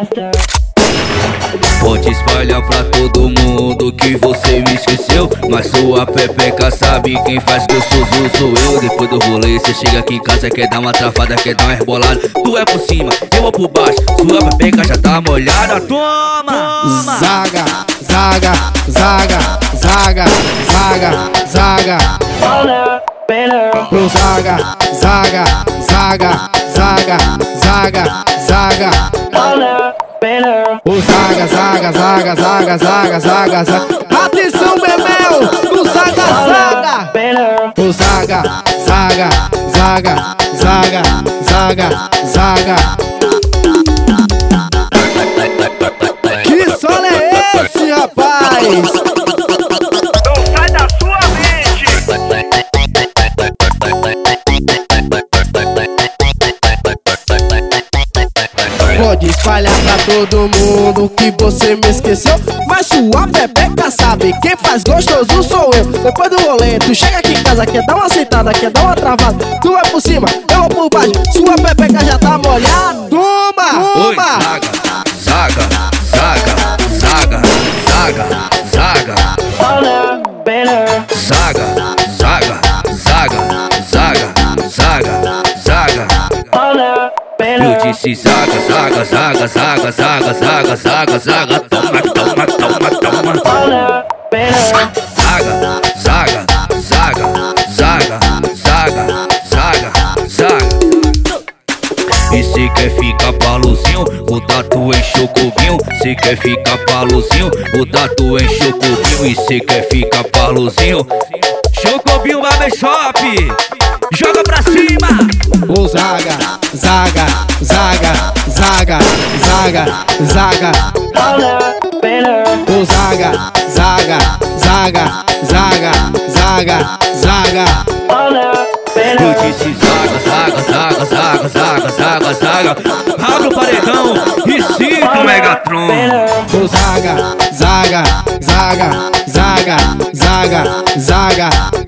Pode espalhar pra todo mundo que você me esqueceu, mas sua pepeca sabe quem faz gostoso sou eu. Depois do rolê cê chega aqui em casa, quer dar uma travada, quer dar uma rebolada. Tu é por cima, eu vou por baixo, sua pepeca já tá molhada. Toma! Zaga, zaga, zaga, zaga, zaga, zaga. Pro zaga, zaga, zaga, zaga, zaga, zaga. O zaga, zaga, zaga, zaga, zaga, zaga, zaga. Atenção, bebel, o zaga, zaga. O zaga, zaga, zaga, zaga, zaga, zaga. Que solo é esse, rapaz? Não sai da sua mente. Pode espalhar pra todo mundo que você me esqueceu, mas sua pepeca sabe quem faz gostoso sou eu. Depois do rolê, tu chega aqui em casa, quer dar uma sentada, quer dar uma travada. Tu vai por cima, eu vou por baixo, sua pepeca já tá molhada. Toma! Oi, Toma! zaga, zaga, zaga, zaga, zaga, zaga, zaga, zaga, zaga, zaga, zaga, zaga. Eu disse zaga, zaga, zaga, zaga, zaga, zaga, zaga, zaga. Toma, toma, toma, toma. Zaga, zaga, zaga, zaga, zaga, zaga, zaga. E se quer ficar paluzinho, o tatu enche o cubinho. Se quer ficar paluzinho, o tatu enche o cubinho. E se quer ficar paluzinho, Chocobinho Barbershop, joga pra cima. O zaga, zaga, zaga, zaga, zaga, zaga. O zaga, zaga, zaga, zaga, zaga, zaga. Eu disse zaga, zaga, zaga, zaga, zaga, zaga, zaga. Abre o paredão e cita o Megatron. O zaga, zaga, zaga, zaga, zaga, zaga.